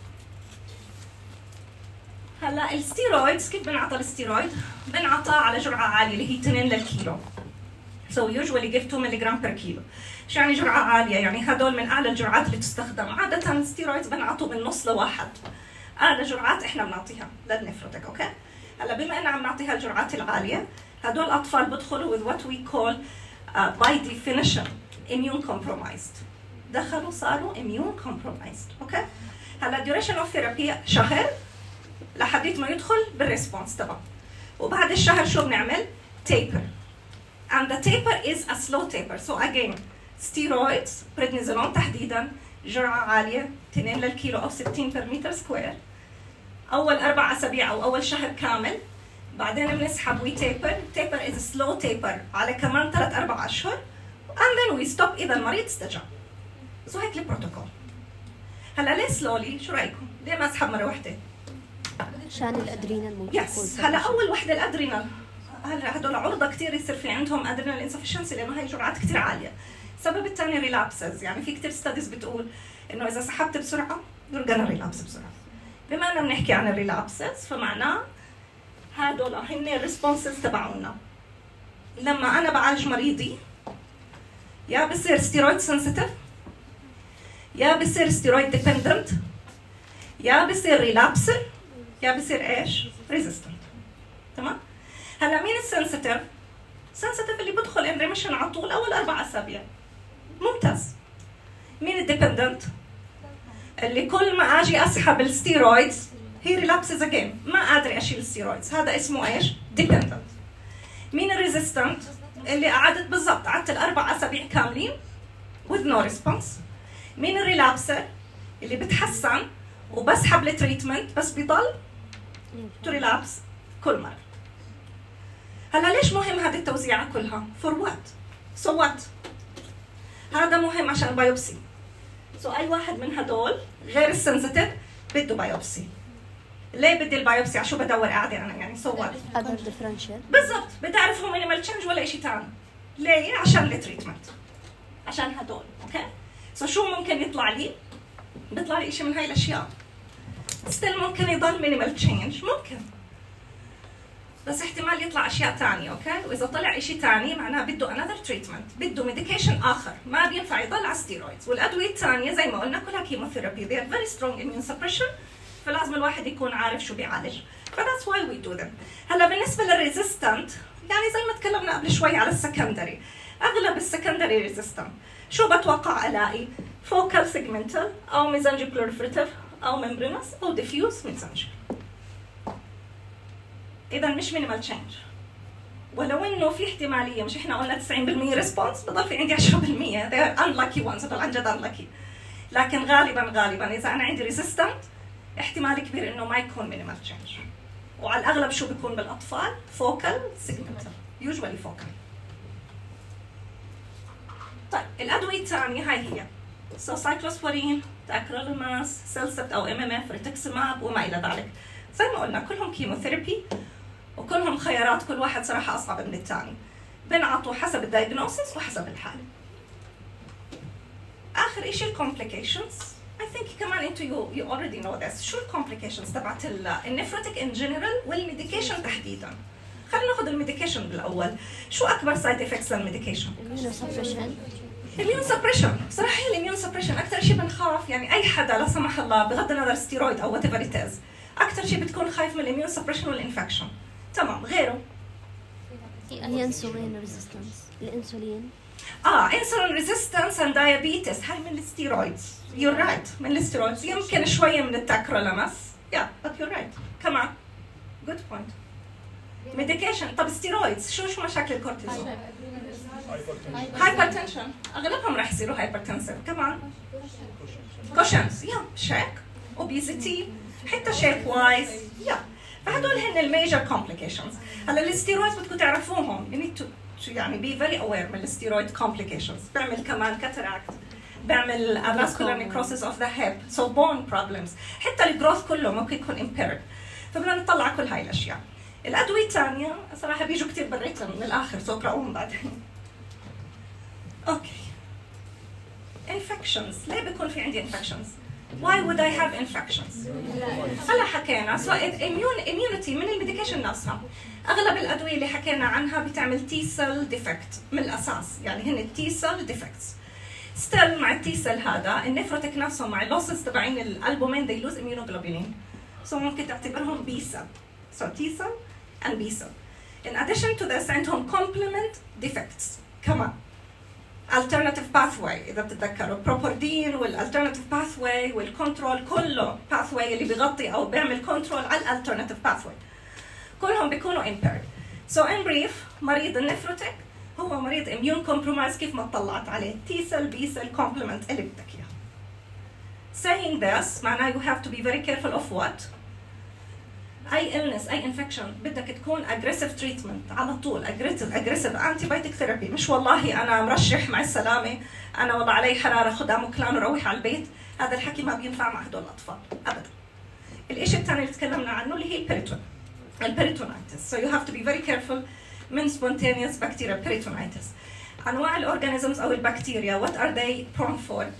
هلا الستيرويدز كيف بنعطى الستيرويد؟ بنعطى على جرعه عاليه اللي هي اثنين للكيلو. so usually give two milligram per kilo. شو يعني جرعه عاليه؟ يعني هدول من اعلى الجرعات اللي تستخدم. عاده الستيرويدز بنعطوا من نص لواحد. اعلى جرعات احنا بنعطيها للنفروتك. اوكي؟ هلا بما ان عم نعطيها الجرعات العاليه، هدول الاطفال بدخلوا with what we call uh, by definition immune compromised. دخلوا صاروا immune compromised. اوكي؟ هلا duration of therapy شهر لحديت ما يدخل بالريسبونس تبعه. وبعد الشهر شو بنعمل؟ taper. and the taper is a slow taper. so again steroids prednisolone تحديدا جرعه عاليه اثنين للكيلو او ستين per meter square اول اربع اسابيع او اول شهر كامل. بعدين بنسحب وي تيبر. تيبر از سلو تيبر على كمان ثلاث اربع اشهر and then we stop اذا المريض استجاب. سو هيك البروتوكول. هلا ليه سلولي؟ شو رايكم؟ ليه ما اسحب مره واحده؟ عشان الادرينال ممكن يس. هلا اول وحده الادرينال، هلا هدول عرضه كثير يصير في عندهم ادرينال انسفشنسي لانه هي جرعات كثير عاليه. السبب الثاني ريلابسز، يعني في كثير ستاديز بتقول انه اذا سحبت بسرعه you're gonna relapse بسرعه. بما اننا بنحكي عن الريلابسز فمعناه هدول هن الريسبونسز تبعونا. لما انا بعالج مريضي يا بصير ستيرويد سنسيتيف، يا بصير ستيرويد ديبندنت، يا بصير ريلابسر، يا بصير ايش؟ ريزيستنت. تمام؟ هلا مين السنسيتيف؟ السنسيتيف اللي بدخل ان ريميشن على طول اول اربع اسابيع. ممتاز. مين الديبندنت؟ اللي كل ما اجي اسحب الستيرويدز هي ريلابسز اجين، ما قادره اشيل الستيرويدز، هذا اسمه ايش؟ ديبندنت. مين الريزيستنت؟ اللي قعدت بالضبط قعدت الاربع اسابيع كاملين with no response. مين الريلابسر؟ اللي بتحسن وبسحب التريتمنت بس بضل تو ريلابس كل مره. هلا ليش مهم هذه التوزيعه كلها؟ فور وات؟ سو وات؟ هذا مهم عشان بايوبسي. سو اي واحد من هدول غير السنسيتيف بده بايوبسي. ليه بدي البايوبسي؟ عشان بدور قاعده انا يعني سو وات؟ اذر ديفرنشال. بالضبط، بدي اعرف هو مينيمال تشينج ولا شيء ثاني. ليه؟ عشان التريتمنت. عشان هدول، اوكي؟ سو شو ممكن يطلع لي؟ بيطلع لي شيء من هاي الاشياء. ستيل ممكن يضل مينيمال تشينج، ممكن. بس احتمال يطلع اشياء ثانيه، اوكي؟ واذا طلع شيء ثاني معناه بده انذر تريتمنت، بده ميديكيشن اخر، ما بينفع يضل على ستيرويدز، والادويه الثانيه زي ما قلنا كلها كيموثيرابي، they are very strong immune suppression، فلازم الواحد يكون عارف شو بيعالج. فذاتس واي وي دو ذم. هلا بالنسبه للريزيستنت يعني زي ما تكلمنا قبل شوي على السكندري، اغلب السكندري ريزيستنت شو بتوقع الاقي؟ فوكال سيجمنتال او ميزنجي بلوريفريتيف او ممبرينس او ديفيوز ميزنجي. اذا مش مينيمال تشينج، ولو انه في احتماليه، مش احنا قلنا تسعين بالمية ريسبونس، بضل في عندي عشرة بالمية they are unlucky ones، هدول عن جد unlucky. لكن غالبا غالبا اذا انا عندي ريزيستنت احتمال كبير انه ما يكون مينيمال تشينج. وعلى الاغلب شو بيكون بالاطفال؟ فوكال سيجمنتال، يوجوالي فوكال. طيب الادويه الثانيه هاي هي سايكلوسبورين، تاكرولوماس، سيلسبت او ام ام اف، ريتكسماب وما الى ذلك. زي ما قلنا كلهم كيموثيرابي وكلهم خيارات، كل واحد صراحه اصعب من الثاني. بنعطوا حسب الدايجنوسيس وحسب الحاله. اخر شيء الكومبليكيشنز. I think كمان انتو you, you already know this. شو الكومبليكيشنز تبعت النفروتيك ان جنرال والميديكيشن تحديدا؟ خلينا ناخذ الميديكيشن بالاول. شو اكبر سايد افكتس للميديكيشن؟ immunosuppression. الاميون سبريشن. بصراحه الاميون سبريشن اكثر شيء بنخاف، يعني اي حدا لا سمح الله بغض النظر ستيرويد او وات ايفر ات از، اكثر شيء بتكون خايف من الاميون سبريشن والانفكشن. تمام. غيره؟ الانسولين ريزيستنس. الانسولين اه انسولين ريزيستنس اند دايابيتس، هاي من الستيرويدز. يور رايت right. من الستيرويدز، يمكن شويه من التاكرولاماس. يا بس يور رايت. كمان جود بوينت. ميديكيشن. طب ستيرويدز شو شو مشاكل الكورتيزون؟ هايبرتنشن، اغلبهم راح يصيروا هايبرتنسيف. كمان كوشنز، يا شيك، اوبيزيتي، حتى شيب وايز، يا فهدول هن الميجر كومبليكيشنز. هلا الستيرويدز بدكم تعرفوهم، you need to يعني be very aware من الستيرويد كومبليكيشنز. بيعمل كمان كاتاراكت، بيعمل avascular necrosis of the hip, so bone problems، حتى الجروث كله ممكن يكون impaired. فبدنا نطلع كل هاي الاشياء. الادويه الثانيه صراحه بيجوا كثير بالريتم من الاخر، سو اقراوهم بعدين. اوكي. infections، ليه بيكون في عندي infections؟ Why would I have infections؟ هلا حكينا سو immune immunity من الميديكيشن نفسها. اغلب الادويه اللي حكينا عنها بتعمل تي سيل ديفكت من الاساس، يعني هن التي سيل ديفكتس. ستيل مع التي سيل هذا النفروتك نفسه مع اللوسز تبعين الالبومين they lose immunoglobulin. سو ممكن تعتبرهم بي سيل. So T cell and B cell. In addition to this عندهم complement defects كمان. Alternative pathway إذا بتتذكروا بروبوردين والalternative pathway والكنترول كله pathway اللي بيغطي أو بيعمل كنترول على الalternative pathway. كلهم بيكونوا impaired. So in brief مريض النفروتك هو مريض immune compromised كيف ما اطلعت عليه T cell B cell complement اللي بدك إياه. Saying this معناه you have to be very careful of what؟ اي illness اي infection بدك تكون aggressive treatment على طول. aggressive aggressive antibiotic therapy، مش والله انا مرشح مع السلامه، انا والله علي حراره خذ اموكلان وروح على البيت. هذا الحكي ما بينفع مع هدول الاطفال ابدا. الشيء الثاني اللي تكلمنا عنه اللي هي البيريتون البيريتونايتس. so you have to be very careful من spontaneous bacterial peritonitis. انواع الاورجانيزمز او البكتيريا what are they prone for؟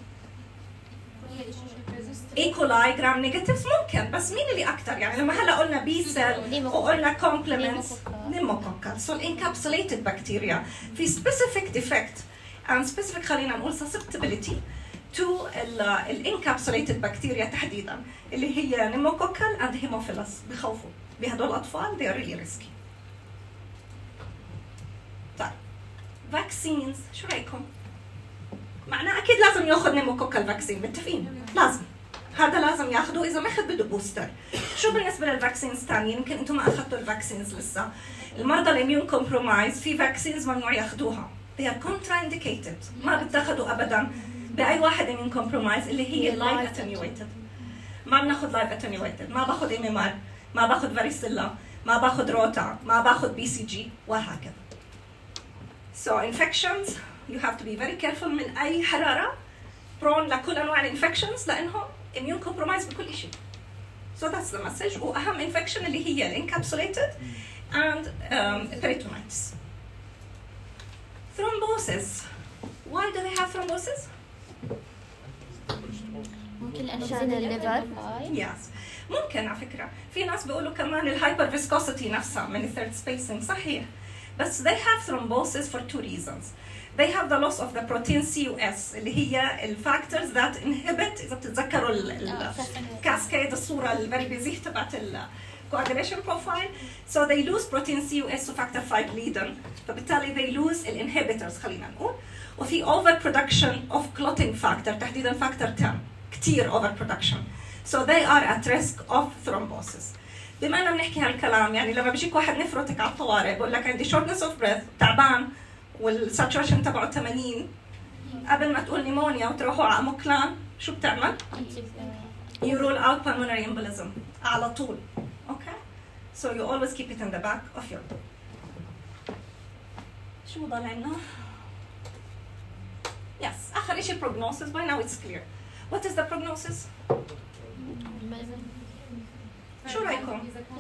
ايكولاي جرام نيجاتيفز ممكن، بس مين اللي اكثر؟ يعني لما هلا قلنا بي سيل وقلنا كومبلمنتس نيموكوكال. سو الانكابسوليتد بكتيريا في سبيسيفيك ديفكت and specific خلينا نقول susceptibility to الانكابسوليتد بكتيريا تحديدا اللي هي نيموكوكال اند هيموفيلس. بخوفوا بهدول الاطفال they are really risky. طيب فاكسينز شو رايكم؟ معناه اكيد لازم ياخذ نيموكوكال فاكسين، متفقين؟ لازم هذا لازم ياخذوه، اذا ما اخذ بده بوستر. شو بالنسبه للفاكسينز الثانيين؟ يمكن انتم ما اخذتوا الفاكسينز لسه. المرضى الاميون كومبرومايز في فاكسينز ممنوع ياخذوها. they are contraindicated، ما بتاخذوا ابدا باي واحد اميون كومبرومايز اللي هي اللايف اتنيويتد. ما بناخذ لايف اتنيويتد، ما باخذ ام ام ار، ما باخذ فاريسيلا، ما باخذ روتا، ما باخذ بي سي جي وهكذا. so infections you have to be very careful من اي حراره prone لكل انواع الانفكشنز لانهم immune compromised بكل شيء. So that's the message. واهم infection اللي هي الانكابسوليتد and um, peritonitis. Thrombosis. Why do they have thrombosis? ممكن عشان الليفر. Yes. ممكن على فكرة. في ناس بيقولوا كمان الهايبر فيسكوسيتي نفسها من الثيرد سبيسنج صحيح. بس they have thrombosis for two reasons. They have the loss of the protein C U S اللي هي الفاكتورز that inhibit إذا بتتذكروا الكاسكيد الصورة الفيري بيزي تبعت ال coagulation profile. So they lose protein C U S وفاكتور five leaden. فبالتالي they lose الانهبيتورز خلينا نقول. وفي overproduction of clotting factor تحديدا فاكتور ten كثير overproduction. So they are at risk of thrombosis. بما أننا بنحكي هالكلام يعني لما بيجيك واحد نفرتك على الطوارئ بقول لك عندي shortness of breath تعبان والساتوريشن تبعه ثمانين قبل ما تقول نيمونيا وتروحوا على اموكلان شو بتعمل؟ you rule out pulmonary embolism على طول. okay so you always keep it in the back of your شو ضل عنا؟ yes اخر شيء prognosis. by now it's clear. what is the prognosis؟ شو رايكم؟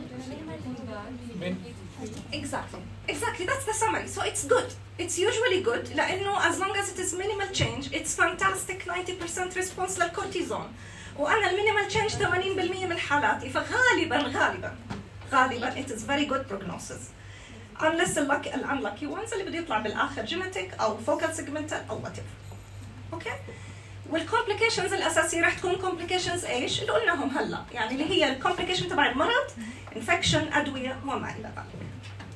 Exactly. Exactly. That's the summary. So it's good. It's usually good لأنه as long as it is minimal change, it's fantastic ninety percent response للكورتيزون. وأنا المينيمال change ثمانين بالمئة من حالاتي فغالبا غالبا غالبا it is very good prognosis. Unless the unlucky ones اللي بده يطلع بالآخر genetic أو focal segmental أو whatever. Okay? والكومبليكيشنز الاساسيه راح تكون كومبليكيشنز ايش؟ اللي قلناهم هلا، يعني اللي هي الكومبليكيشن تبع المرض، انفكشن، ادويه وما الى ذلك.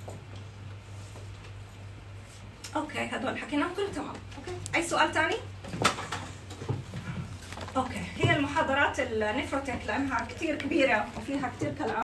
اوكي هدول حكيناهم كله تمام، اوكي، اي سؤال ثاني؟ اوكي، هي المحاضرات النفروتك لانها كثير كبيره وفيها كثير كلام.